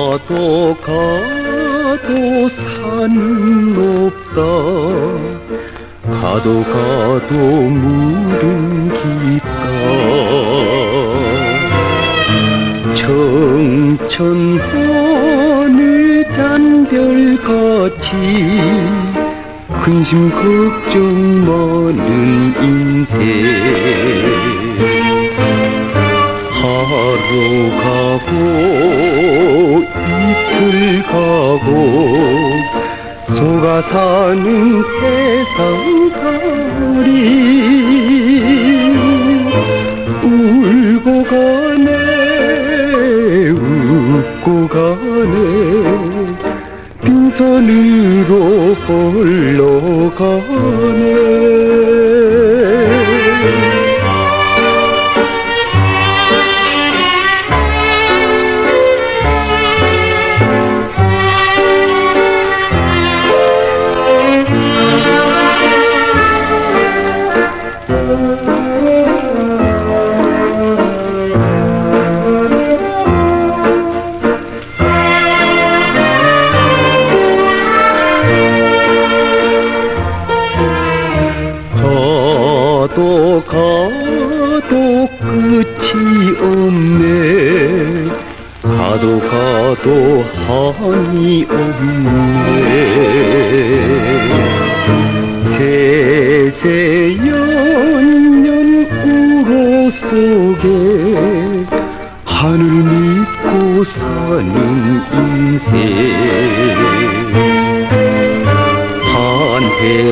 가도 가도 산 높다. 가도 가도 물은 깊다. 청천 하늘 잔별같이 근심 걱정 많은 인생. 하루 가고 이틀 가고 속아 사는 세상살이. 울고 가네 웃고 가네 빈손으로 홀로 가네. 가도 가도 끝이 없네. 가도 가도 한이 없네. 세세연년 우로 속에 하늘 믿고 사는 인생. 한 해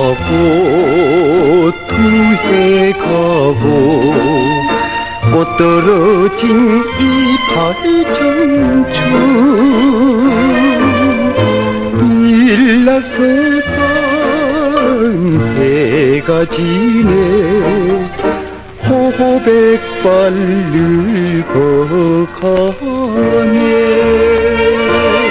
가고 두 해 가고 꽃 떨어진 이 발청춘. 일날 세상 해가 지네. 호백발 늙어가네.